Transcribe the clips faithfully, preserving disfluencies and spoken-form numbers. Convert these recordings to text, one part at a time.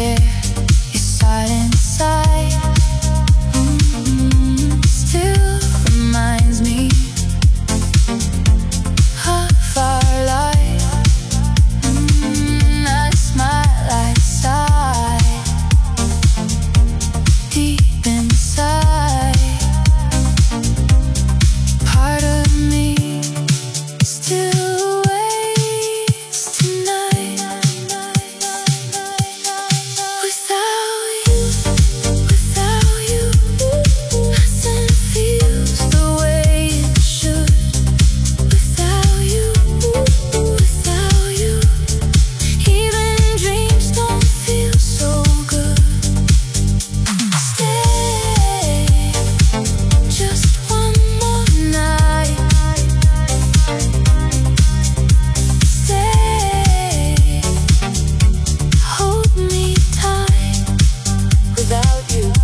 chair, your silent sigh mm, still reminds me of our life. mm, I smile, I sigh deep inside. Part of me still waits tonight. Without you, without you, nothing feels the way it should. Without you, without you, even dreams don't feel so good. Stay, just one more night. Stay, hold me tight. Without you,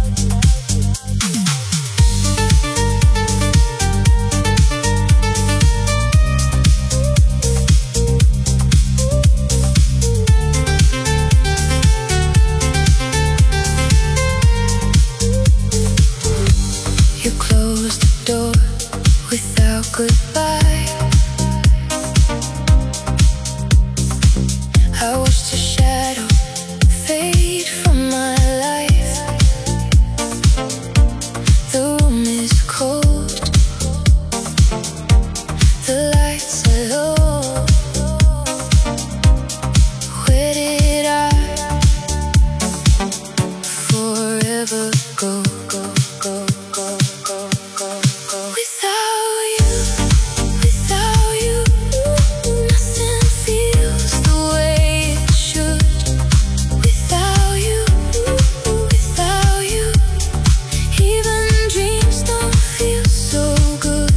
you closed the door without goodbye. I watched your shadow fade from my life. The room is cold, the lights are low. Where did I forever go? Go, go, go, go, go, go. Without you, without you, nothing feels the way it should. Without you, without you, even dreams don't feel so good.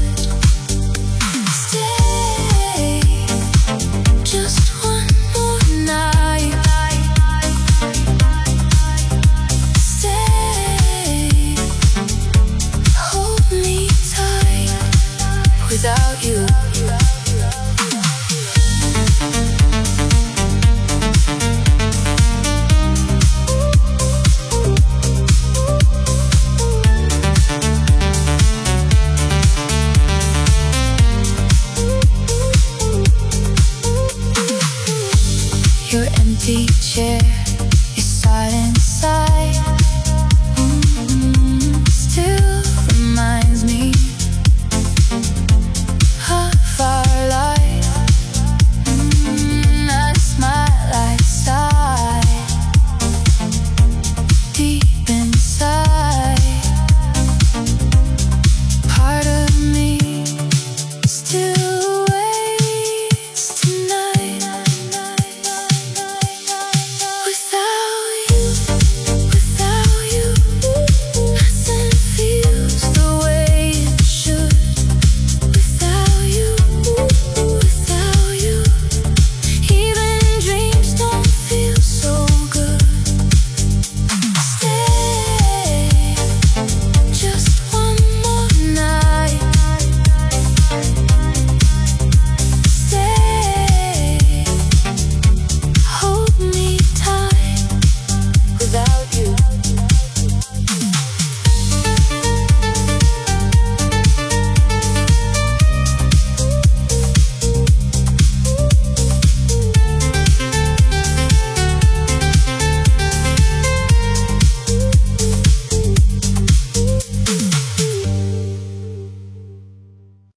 Stay, just one more night. Stay, hold me tight. Without you, your empty chair, your silent sigh mm, still reminds me of our life. mm, I smile, I sigh deep